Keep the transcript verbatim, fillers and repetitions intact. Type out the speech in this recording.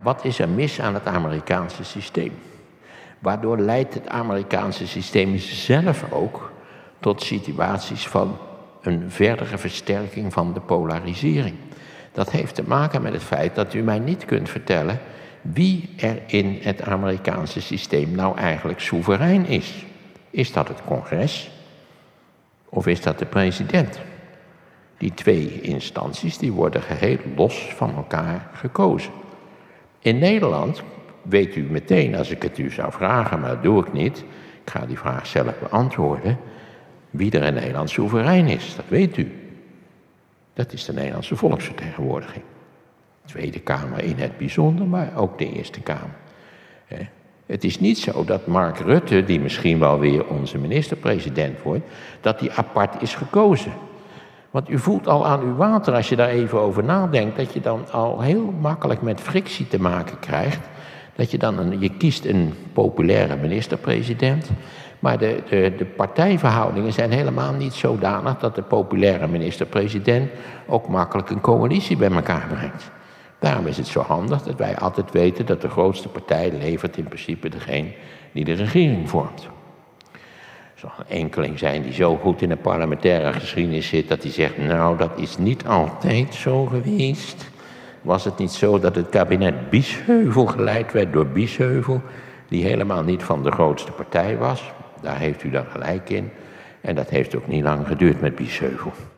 wat is er mis aan het Amerikaanse systeem? Waardoor leidt het Amerikaanse systeem zelf ook tot situaties van een verdere versterking van de polarisering? Dat heeft te maken met het feit dat u mij niet kunt vertellen wie er in het Amerikaanse systeem nou eigenlijk soeverein is. Is dat het congres of is dat de president? Die twee instanties die worden geheel los van elkaar gekozen. In Nederland weet u meteen, als ik het u zou vragen, maar dat doe ik niet, ik ga die vraag zelf beantwoorden, wie er in Nederland soeverein is. Dat weet u. Dat is de Nederlandse volksvertegenwoordiging. Tweede Kamer in het bijzonder, maar ook de Eerste Kamer. Het is niet zo dat Mark Rutte, die misschien wel weer onze minister-president wordt, dat die apart is gekozen. Want u voelt al aan uw water, als je daar even over nadenkt, dat je dan al heel makkelijk met frictie te maken krijgt. Dat je dan een, je kiest een populaire minister-president, maar de, de, de partijverhoudingen zijn helemaal niet zodanig dat de populaire minister-president ook makkelijk een coalitie bij elkaar brengt. Daarom is het zo handig dat wij altijd weten dat de grootste partij levert in principe degene die de regering vormt. Er zal een enkeling zijn die zo goed in de parlementaire geschiedenis zit dat hij zegt, nou dat is niet altijd zo geweest. Was het niet zo dat het kabinet Biesheuvel geleid werd door Biesheuvel, die helemaal niet van de grootste partij was? Daar heeft u dan gelijk in. En dat heeft ook niet lang geduurd met Biesheuvel.